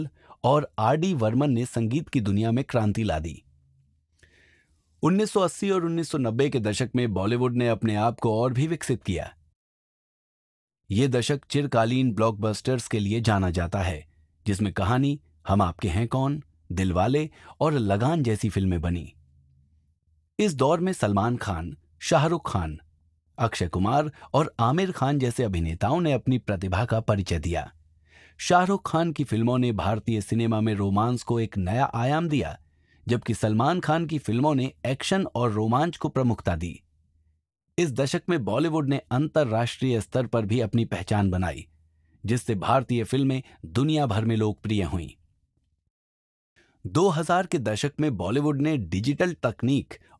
और आर.डी. बर्मन ने संगीत की दुनिया में क्रांति ला दी। 1980 और 1990 के दशक में बॉलीवुड ने अपने आप को और भी विकसित किया। ये दशक चिरकालीन ब्लॉकबस्टर्स के लिए जाना जाता है, जिसमें कहानी हम आपके हैं कौन, दिलवाले और लगान जैसी फिल्में बनी। इस दौर में सलमान खान, शाहरुख खान, अक्षय कुमार और आमिर खान जैसे अभिनेताओं ने अपनी प्रतिभा का परिचय दिया। शाहरुख खान की फिल्मों ने भारतीय सिनेमा में रोमांस को एक नया आयाम दिया, जबकि सलमान खान की फिल्मों ने एक्शन और रोमांच को प्रमुखता दी। इस दशक में बॉलीवुड ने अंतर्राष्ट्रीय स्तर पर भी अपनी पहचान बनाई, जिससे भारतीय फिल्में दुनिया भर में लोकप्रिय हुईं। 2000 के दशक में बॉलीवुड ने डिजिटल तकनीक